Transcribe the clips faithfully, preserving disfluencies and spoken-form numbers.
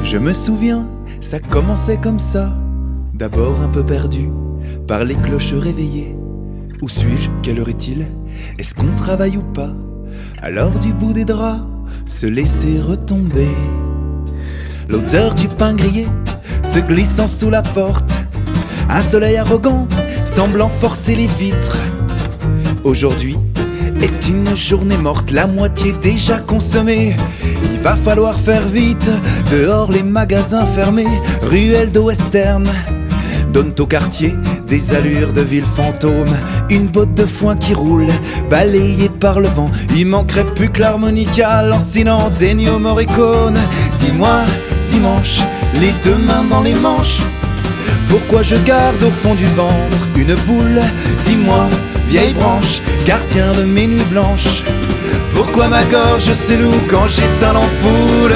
Je me souviens, ça commençait comme ça. D'abord un peu perdu par les cloches réveillées. Où suis-je? Quelle heure est-il? Est-ce qu'on travaille ou pas? Alors du bout des draps, se laisser retomber. L'odeur du pain grillé se glissant sous la porte. Un soleil arrogant semblant forcer les vitres. Aujourd'hui est une journée morte, la moitié déjà consommée. Il va falloir faire vite, dehors les magasins fermés. Ruelle de western donnent au quartier des allures de ville fantôme. Une botte de foin qui roule, balayée par le vent. Il manquerait plus que l'harmonica lancinant d'Ennio Morricone. Dis-moi, dimanche, les deux mains dans les manches, pourquoi je garde au fond du ventre une boule? Dis-moi, vieille branche, gardien de mes nuits blanches, pourquoi ma gorge se loue quand j'éteins l'ampoule?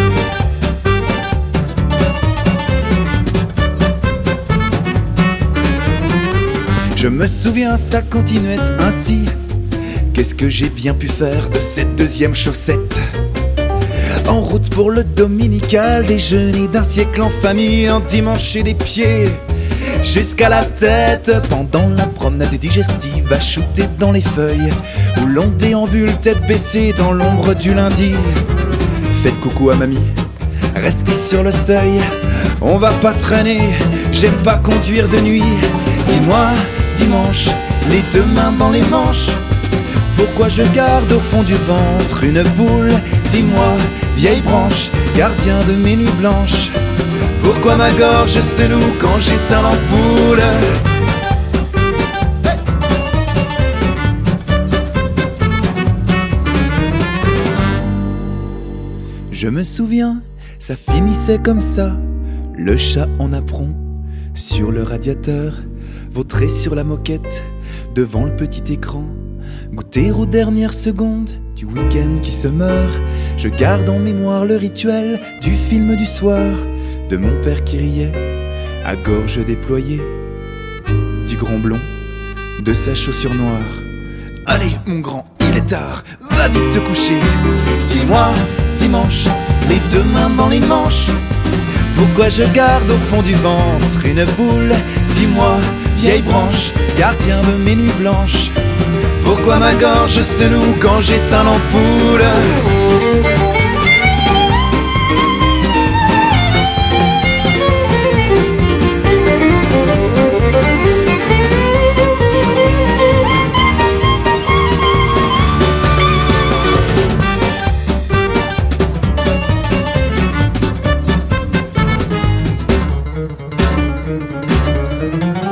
Je me souviens, ça continuait ainsi. Qu'est-ce que j'ai bien pu faire de cette deuxième chaussette? En route pour le dominical, déjeuner d'un siècle en famille, endimanché les pieds jusqu'à la tête. Pendant la promenade digestive à shooter dans les feuilles, où l'on déambule tête baissée dans l'ombre du lundi. Faites coucou à mamie, restez sur le seuil, on va pas traîner, j'aime pas conduire de nuit. Dis-moi, dimanche, les deux mains dans les manches, pourquoi je garde au fond du ventre une boule? Dis-moi, vieille branche, gardien de mes nuits blanches, pourquoi ma gorge se loue quand j'éteins l'ampoule? Je me souviens, ça finissait comme ça. Le chat en apron sur le radiateur, vautré sur la moquette devant le petit écran. Goûter aux dernières secondes du week-end qui se meurt. Je garde en mémoire le rituel du film du soir, de mon père qui riait à gorge déployée, du grand blond, de sa chaussure noire. Allez mon grand, il est tard, va vite te coucher. Dis-moi, dimanche, les deux mains dans les manches, pourquoi je garde au fond du ventre une boule? Dis-moi, vieille branche, gardien de mes nuits blanches, pourquoi ma gorge se noue quand j'éteins l'ampoule? Thank you.